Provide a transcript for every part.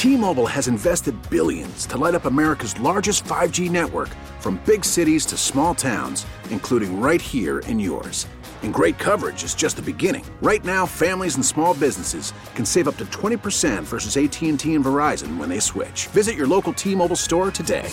T-Mobile has invested billions to light up America's largest 5G network, from big cities to small towns, including right here in yours. And great coverage is just the beginning. Right now, families and small businesses can save up to 20% versus AT&T and Verizon when they switch. Visit your local T-Mobile store today.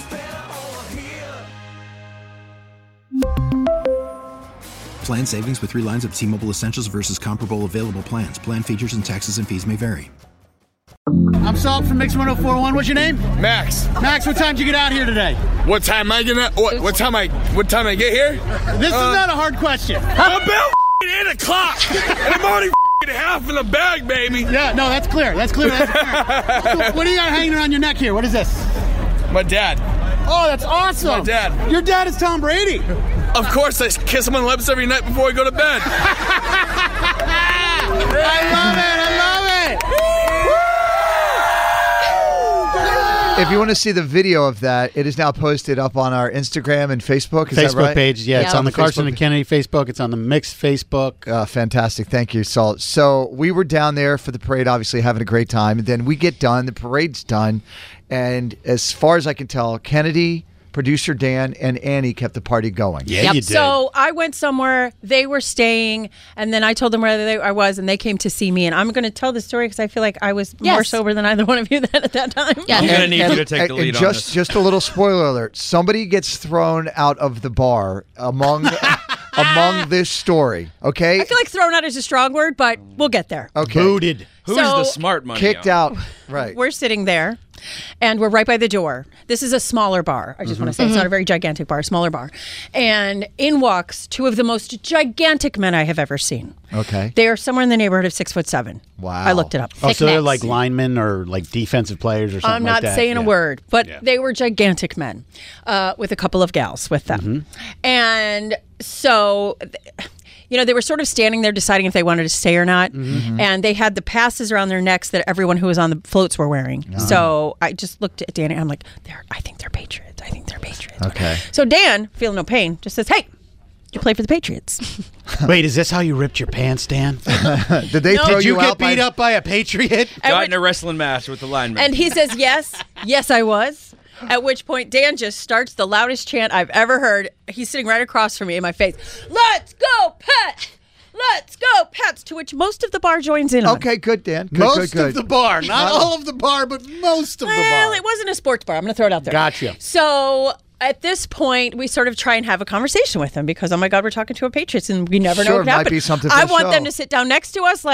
Plan savings with 3 lines of T-Mobile Essentials versus comparable available plans. Plan features and taxes and fees may vary. I'm Salt from Mix 104.1. What's your name? Max. Max, what time did you get out here today? What time I get out? What time I get here? This is not a hard question. About 8 o'clock. And I'm already half in the bag, baby. Yeah, no, that's clear. That's clear. So what do you got hanging around your neck here? What is this? My dad. Oh, that's awesome. My dad. Your dad is Tom Brady. Of course, I kiss him on the lips every night before I go to bed. I love it. If you want to see the video of that, it is now posted up on our Instagram and Facebook. Is that right? Page. Yeah, it's on the Carson and Kennedy Facebook. It's on the Mix Facebook. Fantastic. Thank you, Salt. So we were down there for the parade, obviously having a great time. And then we get done. The parade's done. And as far as I can tell, Kennedy, producer Dan, and Annie kept the party going. Yeah, you did. So I went somewhere, they were staying, and then I told them where I was, and they came to see me. And I'm going to tell the story because I feel like I was more sober than either one of you at that time. Yeah. I'm going to need you to take the lead on this. Just a little spoiler alert. Somebody gets thrown out of the bar among this story, okay? I feel like thrown out is a strong word, but we'll get there. Okay. Booted. Who's the smart money? Kicked out. Right. We're sitting there, and we're right by the door. This is a smaller bar. I just want to say it's not a very gigantic bar, smaller bar. And in walks 2 of the most gigantic men I have ever seen. Okay. They are somewhere in the neighborhood of 6'7". Wow. I looked it up. Oh, so they're like linemen or like defensive players or something I'm not like that. saying a word, but they were gigantic men with a couple of gals with them. And so... they were sort of standing there deciding if they wanted to stay or not. And they had the passes around their necks that everyone who was on the floats were wearing. So I just looked at Dan and I'm like, I think they're Patriots. Okay. So Dan, feeling no pain, just says, hey, you play for the Patriots. Wait, is this how you ripped your pants, Dan? Did they throw Did you out get beat up by a Patriot? Got in a wrestling match with the lineman. And he says, yes. Yes, I was. At which point, Dan just starts the loudest chant I've ever heard. He's sitting right across from me in my face. Let's go, Pats! Let's go, Pats! To which most of the bar joins in on. Okay, good, Dan. Most of the bar. Not all of the bar, but most of the bar. Well, it wasn't a sports bar. I'm going to throw it out there. Gotcha. So... at this point, we sort of try and have a conversation with them because, oh my God, we're talking to a Patriots and we never know what might happened. Be something I to want show. them to sit down next to us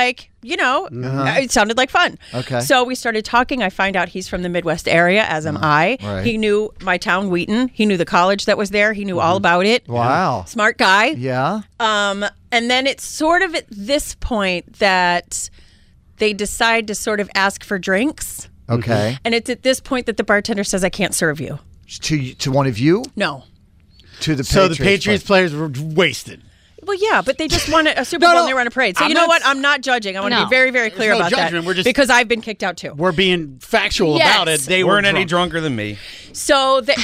it sounded like fun. Okay. So we started talking. I find out he's from the Midwest area, as am I. Right. He knew my town, Wheaton. He knew the college that was there. He knew all about it. Wow. Smart guy. Yeah. And then it's sort of at this point that they decide to sort of ask for drinks. Okay. And it's at this point that the bartender says, I can't serve you. To one of you? No. To the So Patriots. the Patriots players were wasted. Well, yeah, but they just won a Super Bowl and they were on a parade. So I'm you know not- what? I'm not judging. I want to be very, very clear There's no about judgment. that. We're just- because I've been kicked out too. We're being factual Yes. about it. They weren't were any drunk. drunker than me. So they...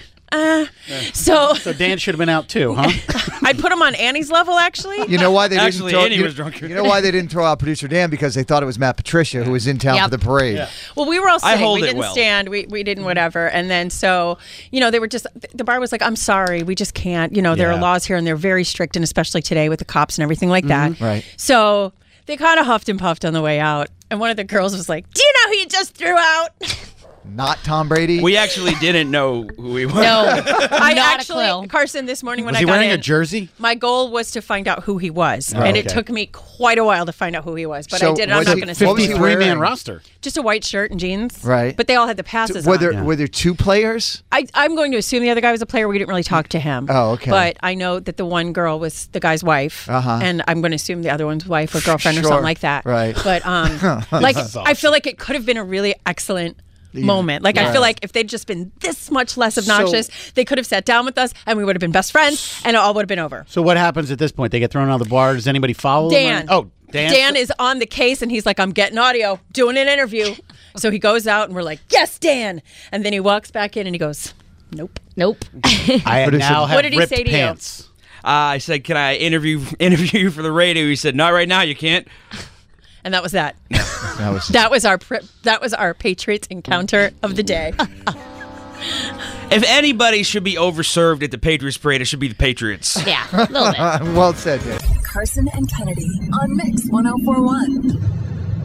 So Dan should have been out too, huh? I put him on Annie's level, actually. You know why they didn't Actually, throw, Andy you, was drunker. You know why they didn't throw out producer Dan? Because they thought it was Matt Patricia who was in town for the parade. Yeah. Well, we were all I sitting. hold We it didn't well. stand. We didn't whatever. And then so, they were just, the bar was like, I'm sorry, we just can't. There are laws here and they're very strict, and especially today with the cops and everything like that. Right. So they kind of huffed and puffed on the way out. And one of the girls was like, do you know who you just threw out? Not Tom Brady? We actually didn't know who he was. No, I not actually, a clue. Carson, this morning when Was I he got wearing in, a jersey? my goal was to find out who he was, Oh, and it okay. took me quite a while to find out who he was. But So I did. I'm was not he- going to say. what was he 53-man wearing? roster. Just a white shirt and jeans. Right. But they all had the passes Were on. there 2 players? I'm going to assume the other guy was a player. We didn't really talk to him. Oh, okay. But I know that the one girl was the guy's wife, and I'm going to assume the other one's wife or girlfriend or Sure. something like that. Right. But I feel like it could have been a really excellent moment. Like I feel like if they'd just been this much less obnoxious, they could have sat down with us and we would have been best friends and it all would have been over. So what happens at this point? They get thrown out of the bar. Does anybody follow Dan. them? Oh, Dan. Dan is on the case and he's like, I'm getting audio, doing an interview. So he goes out and we're like, yes, Dan. And then he walks back in and he goes, nope. I now have What did he ripped say to you? pants. I said, can I interview you for the radio? He said, not right now, you can't. And that was that. That was our Patriots encounter of the day. If anybody should be overserved at the Patriots parade, it should be the Patriots. Yeah, a little bit. Well said, Dave. Carson and Kennedy on Mix 104.1.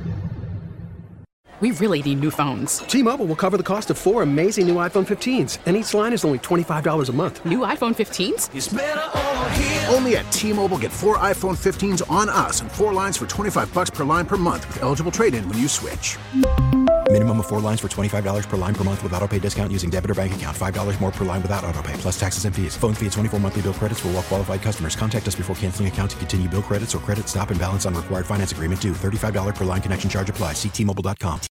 We really need new phones. T-Mobile will cover the cost of 4 amazing new iPhone 15s, and each line is only $25 a month. New iPhone 15s? It's better over here. Only at T-Mobile, get 4 iPhone 15s on us and 4 lines for $25 per line per month with eligible trade-in when you switch. Minimum of 4 lines for $25 per line per month with autopay discount using debit or bank account. $5 more per line without autopay, plus taxes and fees. Phone fee at 24 monthly bill credits for well-qualified customers. Contact us before canceling account to continue bill credits or credit stop and balance on required finance agreement due. $35 per line connection charge applies. See T-Mobile.com.